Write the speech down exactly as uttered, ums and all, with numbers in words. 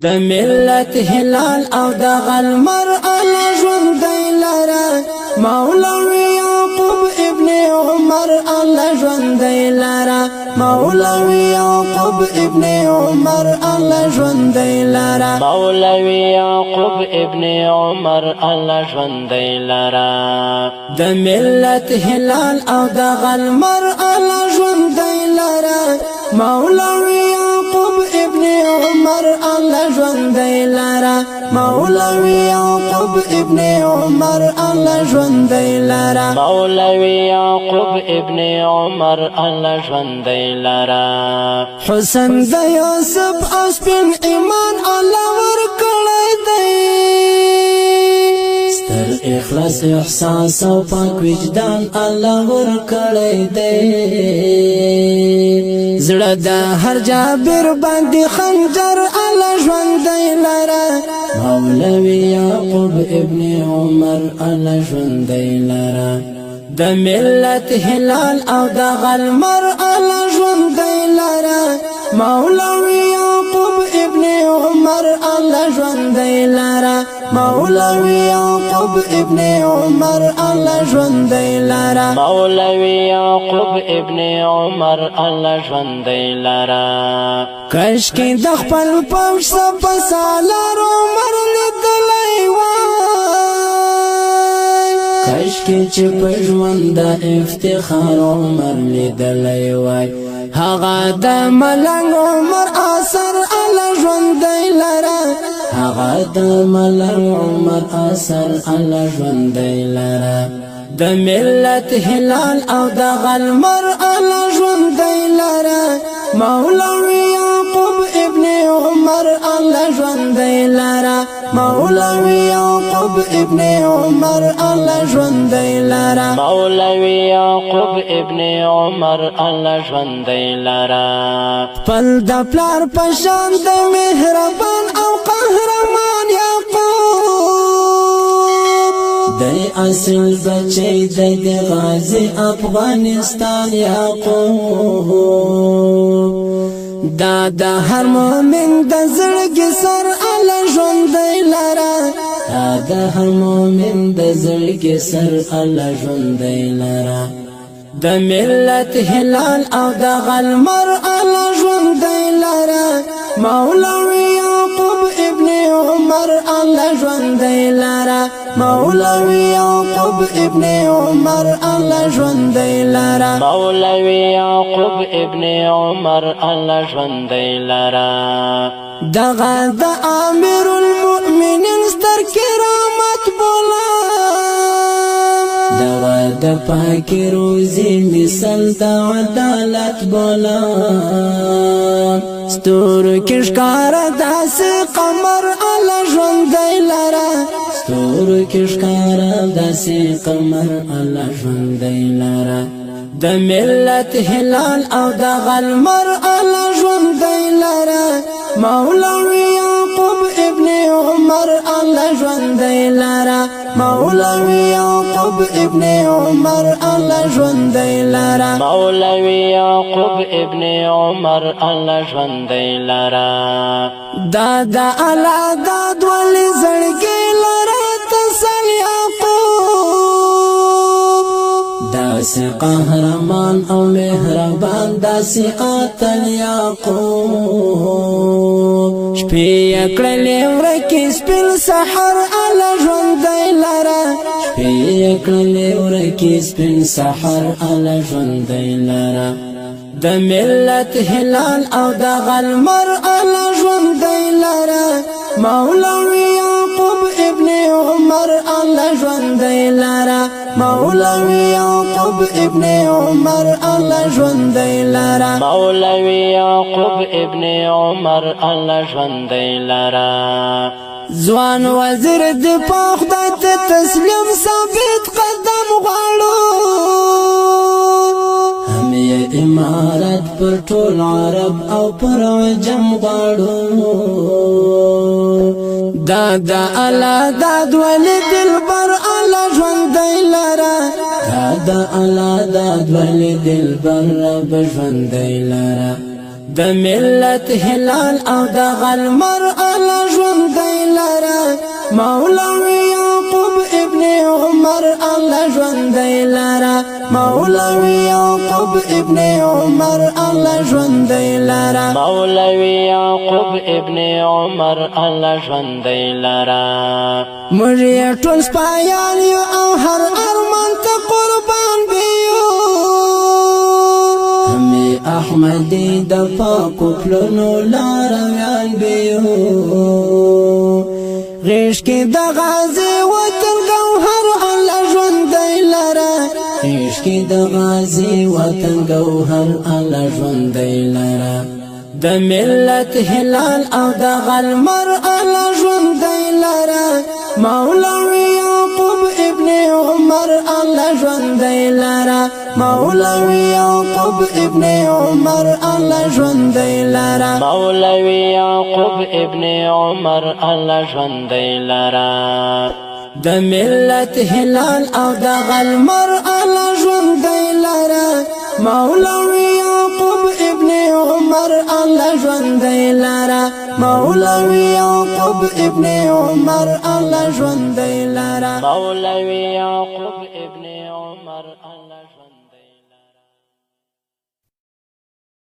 د ملت هلال او د غلمر الله ژوندی لره مولوی یعقوب ابن عمر الله ژوندی لره مولوی یعقوب ابن عمر الله ژوندی لره مولوی یعقوب ابن عمر الله ژوندی لره د ملت هلال او د غلمر الله ژوندی لره مولوی یعقوب ابن عمر الله ژوندی لره مولوی یعقوب ابن عمر الله ژوندی لره مولوی یعقوب ابن عمر الله ژوندی لره حسن د یوسف او سپین ایمان الله ورکړی دی ستر اخلاص احساس او پاک وجدان الله ورکړی دی زړه د هر جابر باندې خنجر الله ژوندی لره مولوی یعقوب ابن عمر الله ژوندی لره د ملت هلال او د غلمر الله ژوندی لره مولوی یعقوب ابن عمر الله ژوندی لره مولوی یعقوب ابن عمر الله ژوندی لره مولوی یعقوب ابن عمر الله ژوندی لره کاشکې د خپل پوښ په سالار عمر لیدلی وای کاشکې چې په ژوند د افتخار عمر لیدلی وای هغه د ملنګ عمر اثر الله ژوندی لره هغه د ملنګ عمر اثر الله ژوندی لره د ملت هلال او د غلمر الله ژوندی لره مولوی یعقوب ابن عمر الله ژوندی لره مولوی یعقوب ابن عمر الله ژوندی لره مولوی یعقوب ابن عمر الله ژوندی لره پل د پلار پشان د مهربان او قهرمان یعقوب دی اصل بچی د غازی افغانستان یعقوب دا د هر مومن د زړګي سر الله ژوندی لره دا د هر مومن د زړګي سر الله ژوندی لره د ملت هلال او د غلمر الله ژوندی لره مولوی یعقوب ابن عمر الله ژوندی لره مولوی یعقوب ابن عمر الله ژوندی لره مولوی یعقوب ابن عمر الله ژوندی لره دغه د امیر المؤمنین ستر کرامت بولا دغه د پاک روزي مثال د عدالت بولا ستور کشکار داسې قمر الله ژوندی لره ستور کشکار داسې قمر الله ژوندی لره د ملت هلال او د غلمر الله ژوندی لره مولوی یعقوب ابن عمر الله ژوندی لره مولوی یعقوب ابن عمر الله ژوندی لره مولوی یعقوب ابن عمر الله ژوندی لره دا د الله داد ولې زړګي لره تسل یعقوب داسې قهرمان او مهربان داسې اتل یعقوب شپې کړلې ورکې سپین سحر الله ژوندی لره شپې کړلې ورکې سپین سحر الله ژوندی لره د ملت هلال او د غلمر الله ژوندی لره مولوی یعقوب ابن عمر الله ژوندی لره مولوی یعقوب ابن عمر الله ژوندی لره مولوی یعقوب ابن عمر الله ژوندی لره ځوان وزیر دفاع خدای ته تسلیم ثابت قدم غواړو امارت پر ټول عرب او پر عجم غواړو دا د الله داد ولې دلبر الله ژوندی لره دا د الله داد ولې دلبر رب ژوندی لره د ملت هلال او د غلمر الله مولوی یعقوب ابن عمر الله ژوندی لرا مولوی یعقوب ابن عمر الله ژوندی لرا مولوی یعقوب ابن عمر الله ژوندی لرا موږ یې ټول سپایان یو او هر ارمان ته قربان بیو همې احمدي د پاکو پلونو لارویان بیو غیش کې د غازی وطن ګوهر الله ژوندی لرا غیش کې د غازی وطن ګوهر الله ژوندی لرا د ملت هلال او د غلمر الله ژوندی لرا مولوی یعقوب ابن عمر الله ژوندی لرا مولوی یعقوب ابن عمر الله ژوندی لرا مولوی یعقوب ابن عمر الله ژوندی لرا د ملت هلال او د غلمر الله ژوندی لرا مولوی یعقوب ابن عمر الله ژوندی لرا مولوی یعقوب ابن عمر الله ژوندی لرا مولوی یعقوب ابن عمر الله